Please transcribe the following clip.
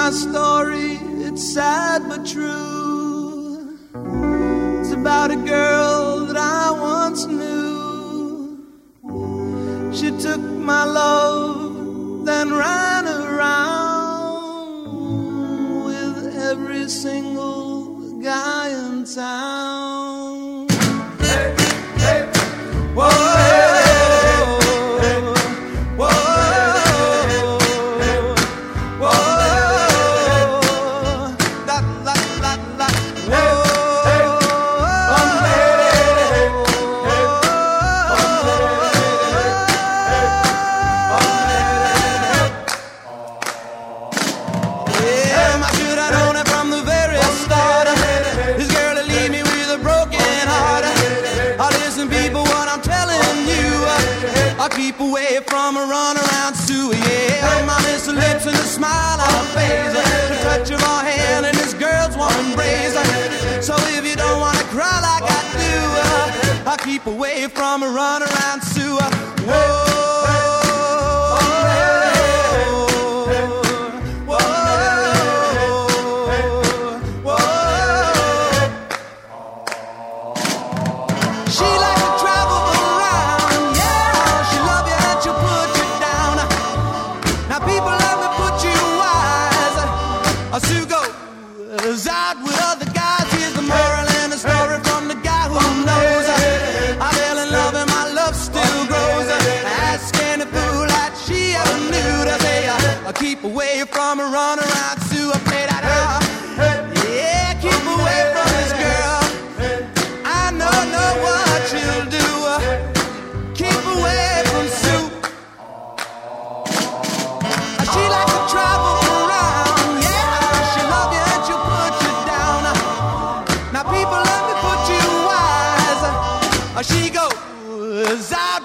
my story, it's sad but true. It's about a girl that I once knew. She took my love, then ran around with every single guy in town. Hey, hey, whoa, whoa, whoa, la, la, la, la, whoa. I'll keep away from a runaround Sue, yeah. My Miss lips and a smile on her face, the touch of her hand and this girl's warm embrace. So if you don't wanna cry like I do, I'll keep away from a runaround Sue. Whoa. Sue goes out with other guys. Here's the moral and the story from the guy who knows. I fell in love and my love still grows. Ask any fool that she ever knew to say, I'll keep away from a runaround Sue. I play that out. Yeah, keep away from this girl. I know what she'll do. Keep away from Sue. She likes to travel. She goes out.